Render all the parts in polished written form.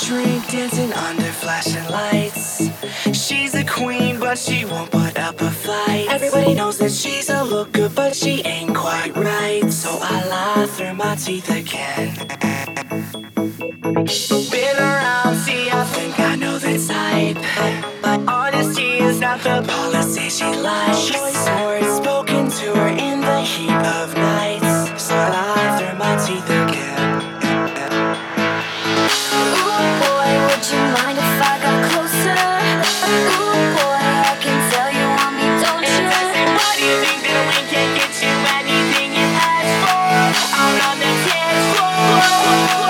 drink, dancing under flashing lights. She's a queen, but she won't put up a fight. Everybody knows that she's a looker, but she ain't quite right. So I lie through my teeth again. Been around, see, I think I know the type. But honesty is not the policy she likes. Choice words spoken to her in the heat of nights. So I lie through my teeth again. Ooh boy, would you mind if I got closer? Ooh boy, I can tell you want me, don't you? Why do you think that we can't get you anything you ask for? Out on the dance floor.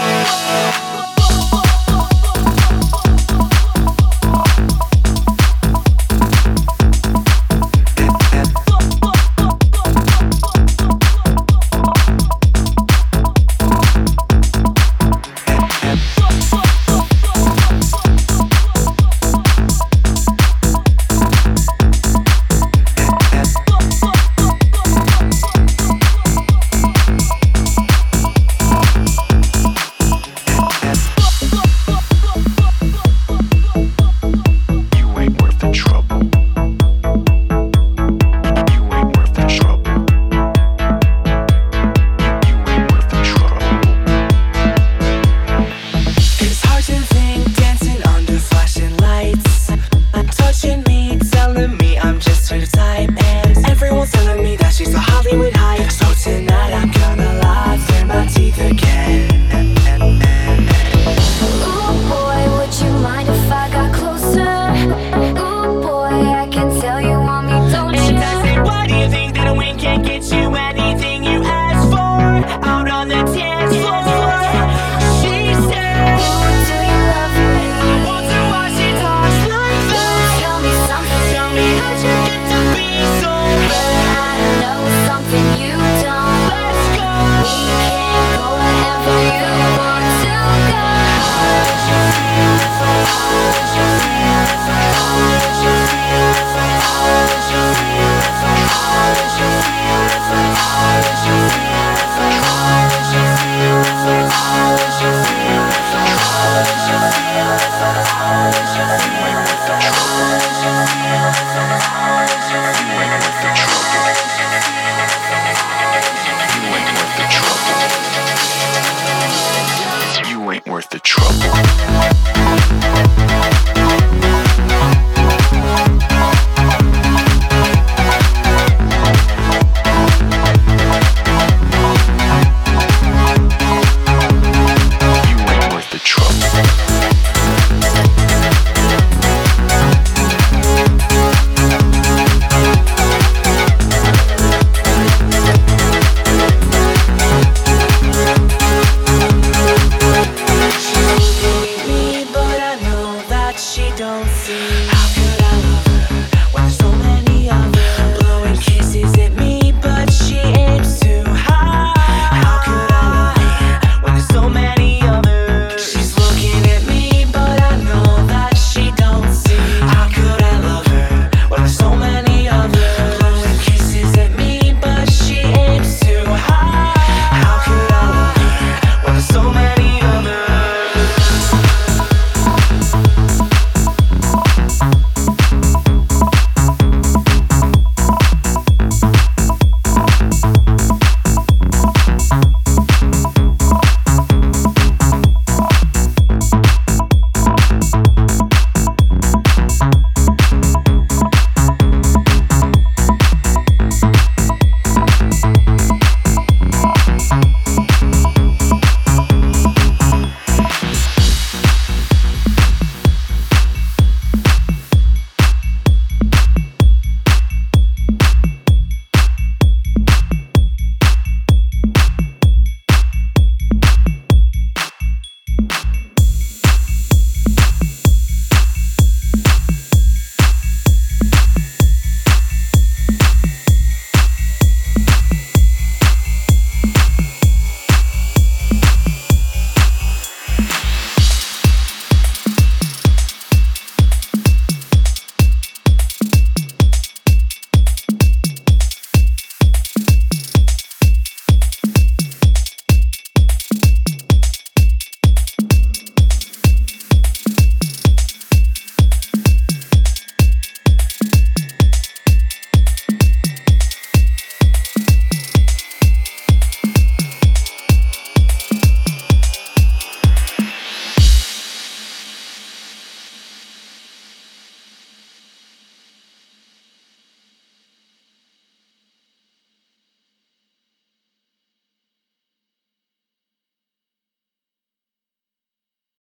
You ain't worth the trouble.